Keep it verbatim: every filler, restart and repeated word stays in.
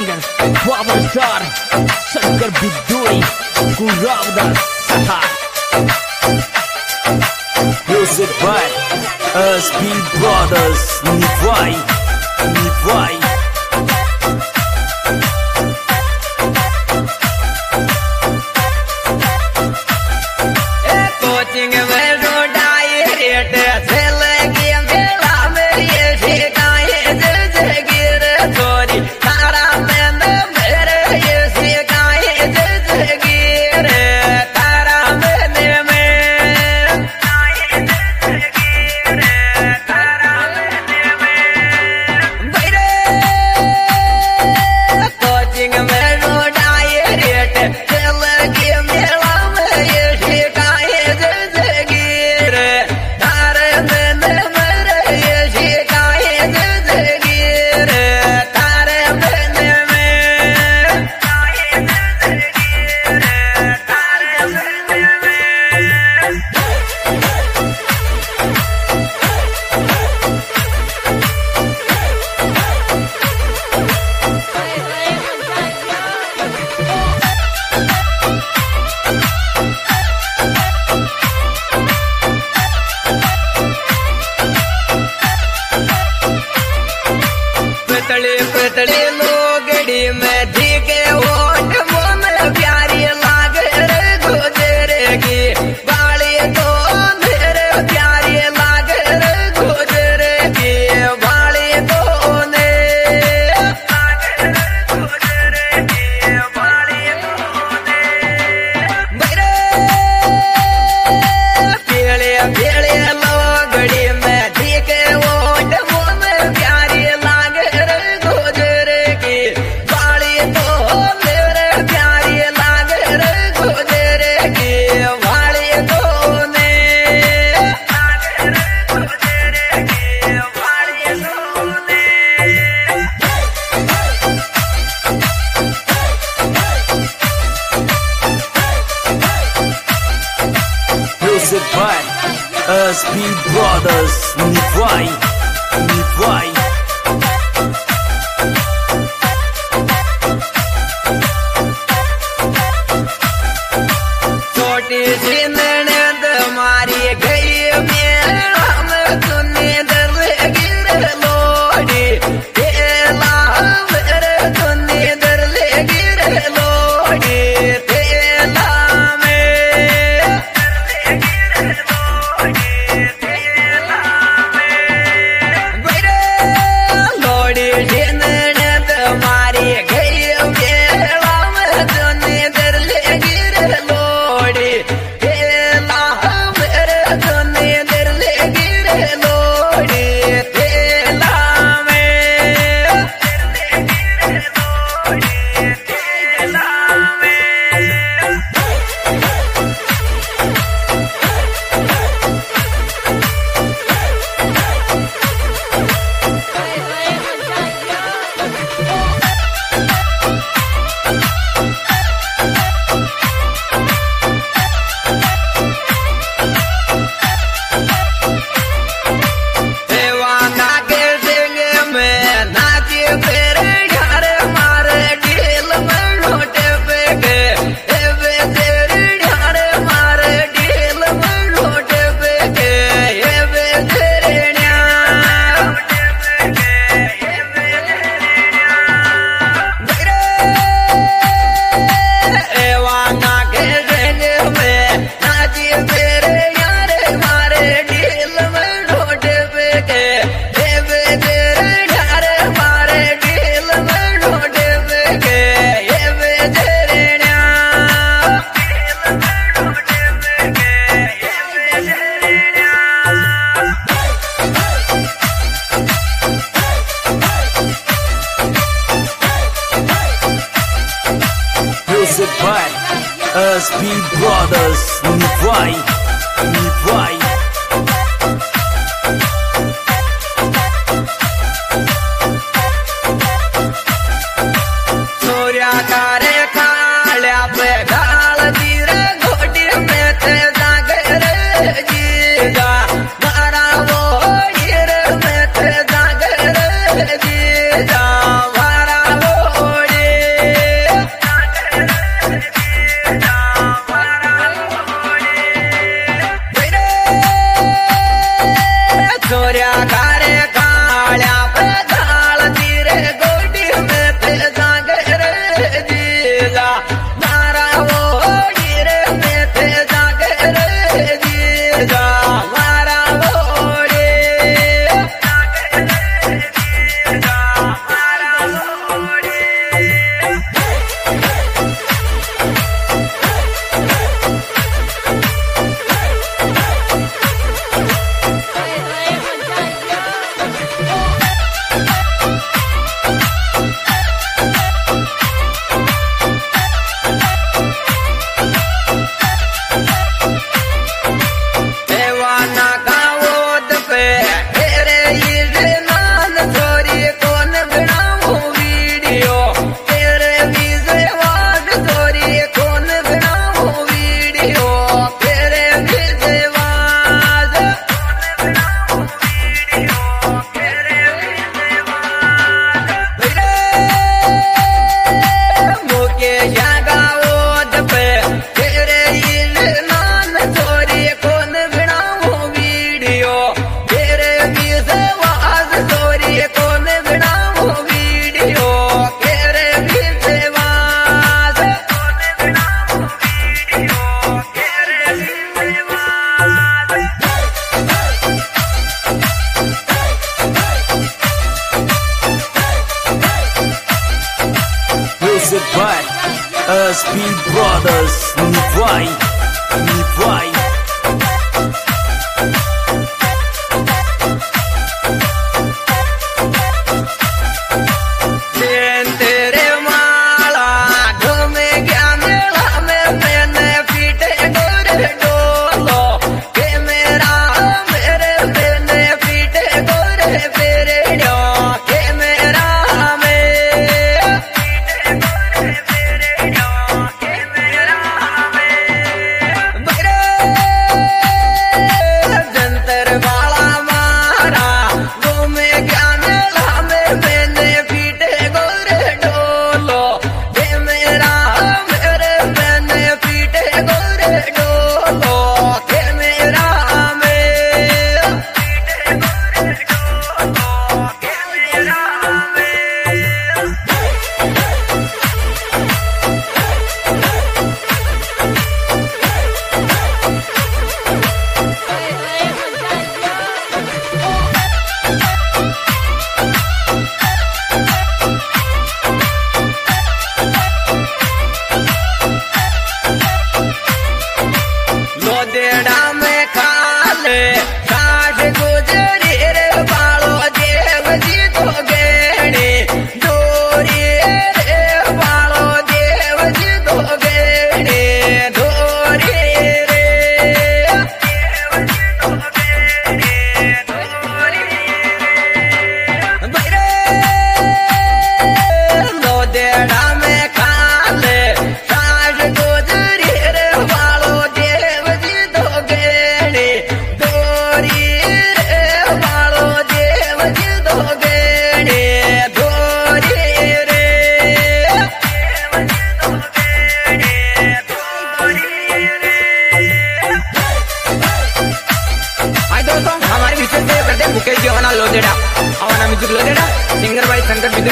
dengan Power Star Sanggar Biduri Kurawda Saha. Music by S P Brothers Nivai Nivai. Coaching में रोडाई rate से लगी मेला में ये शिकाए जैसे गिर चोरी तारा में मेरे ये शिकाए जैसे गिर तारा में में तारा में कोचिंग में रोडाई रेट से लगी मेला में ये शिकाए जैसे गिर तारे में मेरे ये शिकाए जैसे गिर तारे में पतले पतले लोगड़ी में ठीके ओट मन प्यारी लाग रे गुजरे की बाली तो मेरे प्यारी लाग रे गुजरे की बाली तो ने गुजरे की बाली तो ने मेरे पीले पीले लोगड़ी में ठीके ओट मन प्यारी लाग रे गुजरे की बाली तो मेरे प्यारी लाग रे गुजरे की बाली तो ने गुजरे की बाली तो ने Music by S P Brothers Nivai Nivai. छोटी सी ननद मारी गई मेरा में सुनी दर गिर लोड़ी तेला मेरे सुनी दर गिर लोड़ी तेला में गिर लोड़ी तेला में मेरे लोड़ी सी ननद मारी गई मेरा में सुनी दर गिर लोड़ी तेला मेरे सुनी दर गिर लोड़ी तेला में गिर लोड़ी तेला में देवाना के सिंगे में नाचे फेरे घर मारे ढील में लोटे पे के एवे तेरे घर मारे ढील में लोटे पे के एवे तेरे न्या लोटे पे के एवे तेरे न्या देवाना के सिंगे में नाचे फेरे यार मारे ढील में लोटे पे के एवे तेरे घर मारे ढील में लोटे पे के एवे तेरे न्या ढील में लोटे पे के एवे तेरे न्या Music by S P Brothers Nivai Nivai. Surya कारे काल्या पे गाल तीरे घोटी में ते जागर जीगा मारा वो हीर में ते जागर जीगा मारा वो Music by S P Brothers. Nivai, Nivai. लोदेड़ा, सिंगर भाई शंकर